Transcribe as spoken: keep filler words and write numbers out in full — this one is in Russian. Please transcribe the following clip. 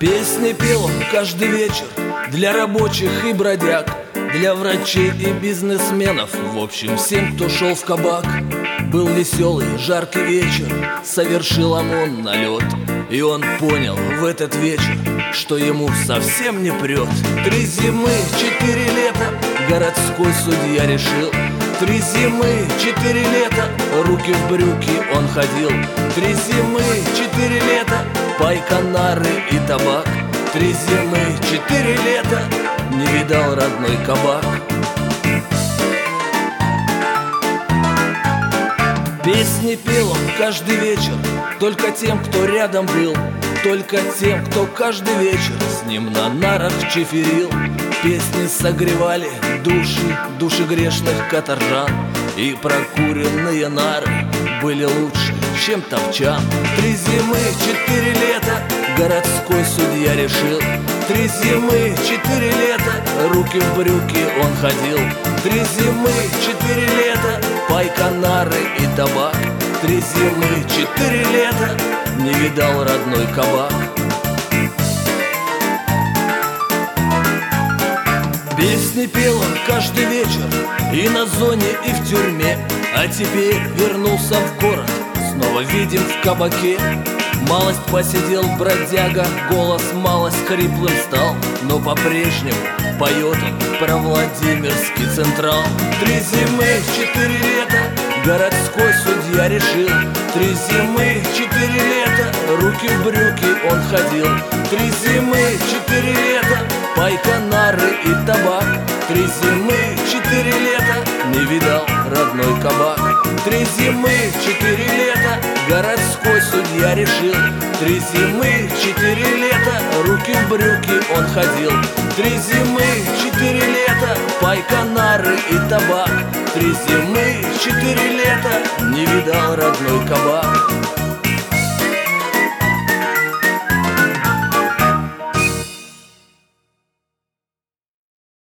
Песни пел он каждый вечер для рабочих и бродяг, для врачей и бизнесменов, в общем, всем, кто шел в кабак. Был веселый, жаркий вечер, совершил ОМОН налет, и он понял в этот вечер, что ему совсем не прет. Три зимы, четыре лета, городской судья решил. Три зимы, четыре лета, руки в брюки он ходил. Три зимы, четыре лета, пайка, нары и табак. Три зимы, четыре лета, не видал родной кабак. Песни пел он каждый вечер только тем, кто рядом был, только тем, кто каждый вечер с ним на нарах чиферил. Песни согревали души, души грешных каторжан, и прокуренные нары были лучше, чем топчан. Три зимы, четыре лета, городской судья решил. Три зимы, четыре лета, руки в брюки он ходил. Три зимы, четыре лета, пайка, нары и табак. Три зимы, четыре лета, не видал родной кабак. Песни пел он каждый вечер и на зоне, и в тюрьме, а теперь вернулся в город, снова видим в кабаке. Малость посидел бродяга, голос малость хриплым стал, но по-прежнему поет он про Владимирский Централ. Три зимы, четыре лета, городской судья решил. Три зимы, четыре лета, руки в брюки он ходил. Три зимы, четыре лета, пайка, нары и табак. Три зимы, четыре лета, не видал родной кабак. Три зимы, четыре лета, городской судья решил. Три зимы, четыре лета, руки в брюки он ходил. Три зимы, четыре лета, пайка, нары и табак. Три зимы, четыре лета, не видал родной кабак.